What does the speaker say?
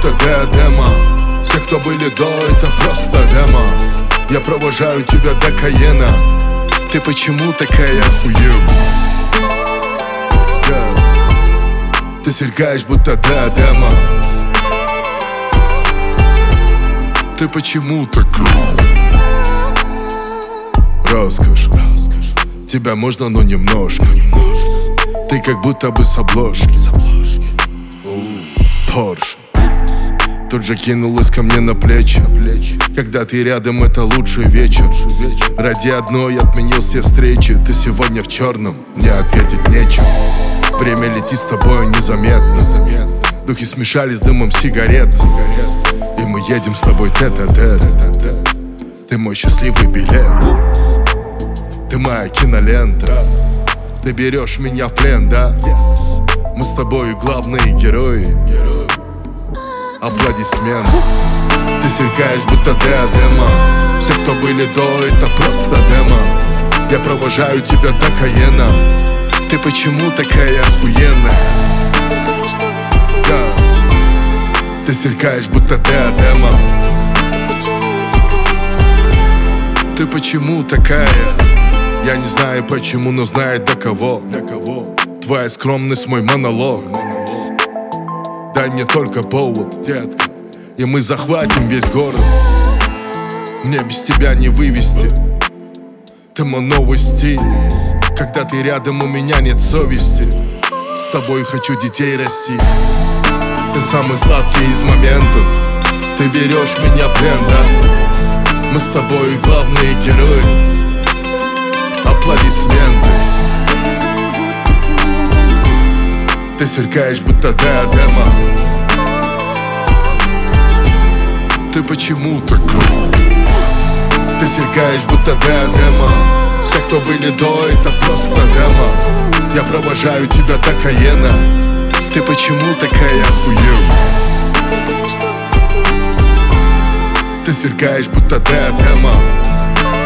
будто диадема. Все, кто были до, это просто демо. Я провожаю тебя до Каена. Ты почему такая охуенная? Ты сверкаешь, будто диадема. Ты почему такая? Роскошь. Тебя можно, но немножко. Ты как будто бы с обложки. Порш. Тут же кинулась ко мне на плечи. Когда ты рядом, это лучший вечер. Ради одной отменил все встречи. Ты сегодня в черном, мне ответить нечем. Время летит с тобой незаметно. Духи смешались с дымом сигарет. И мы едем с тобой тет-а-тет. Ты мой счастливый билет. Ты моя кинолента. Ты берешь меня в плен, да? Мы с тобой главные герои. Аплодисмент. Ты сверкаешь, будто диадема. Все, кто были до, это просто демо. Я провожаю тебя до Каена. Ты почему такая охуенная? Да. Ты сверкаешь, будто диадема. Ты почему такая? Я не знаю почему, но знает до кого. Твоя скромность мой монолог. Дай мне только повод, детка, и мы захватим весь город. Мне без тебя не вывести. Ты мой новый стиль. Когда ты рядом, у меня нет совести. С тобой хочу детей расти. Ты самый сладкий из моментов. Ты берешь меня в плен, да? Мы с тобой главные герои. Аплодисменты. Ты сверкаешь, будто диадема. Ты почему такой? Ты сверкаешь, будто диадема. Все, кто были до, это просто демо. Я провожаю тебя до Каена. Ты почему такая охуенная? Ты сверкаешь, будто диадема.